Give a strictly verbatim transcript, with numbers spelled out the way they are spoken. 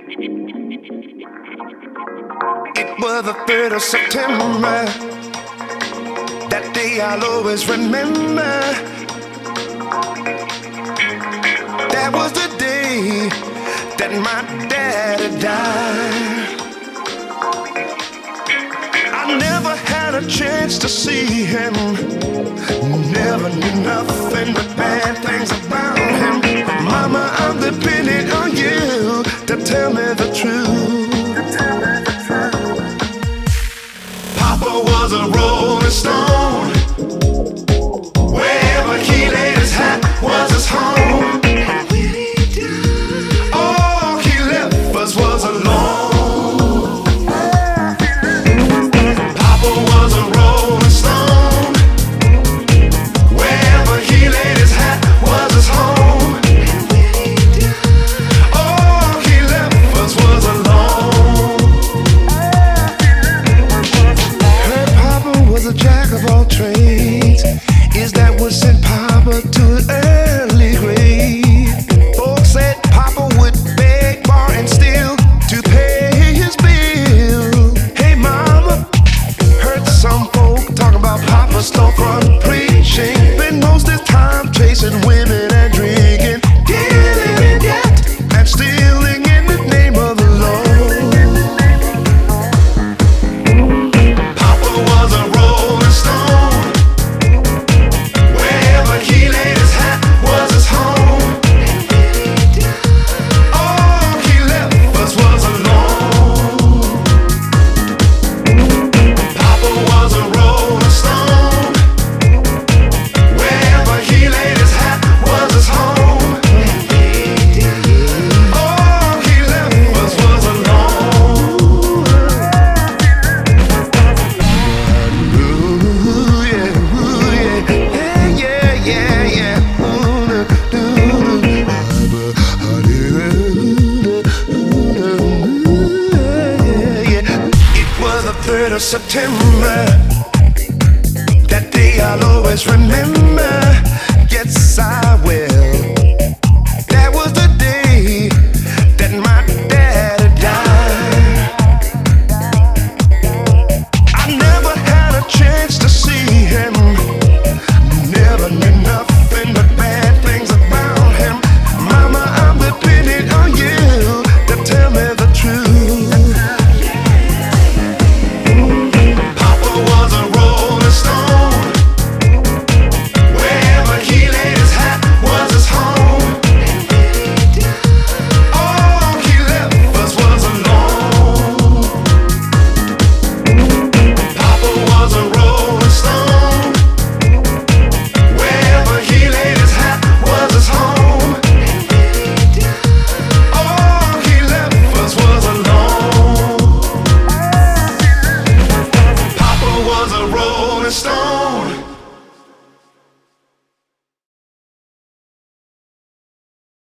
It was the third of September. That day I'll always remember. That was the day that my daddy died. I never had a chance to see him. Never knew nothing but bad things about him. Mama, I'm depending on you to tell me the truth. Papa was a rolling stone. Wherever he laid his hat was his home. All he left us was alone. Papa was a rolling stone. Wherever he laid his hat was his home. All he left us was alone. Her papa was a jack of all trades. Is that what sent Papa to an early grave? Folks said Papa would beg, borrow, and steal to pay his bill. Hey mama, heard some folk talk about Papa's storefront preaching. Spent most his time chasing women and drinking, dealing in debt and stealing in the name of the Lord. Papa was a rolling stone. Wherever he laid his hat was his home. All he left us was alone. Papa was a rolling stone. Wherever he laid his hat was his home. All he left us was alone. Ooh, yeah, ooh, yeah, yeah, yeah, yeah. Ooh, do, do, yeah. It was the third of September. That day I'll always remember.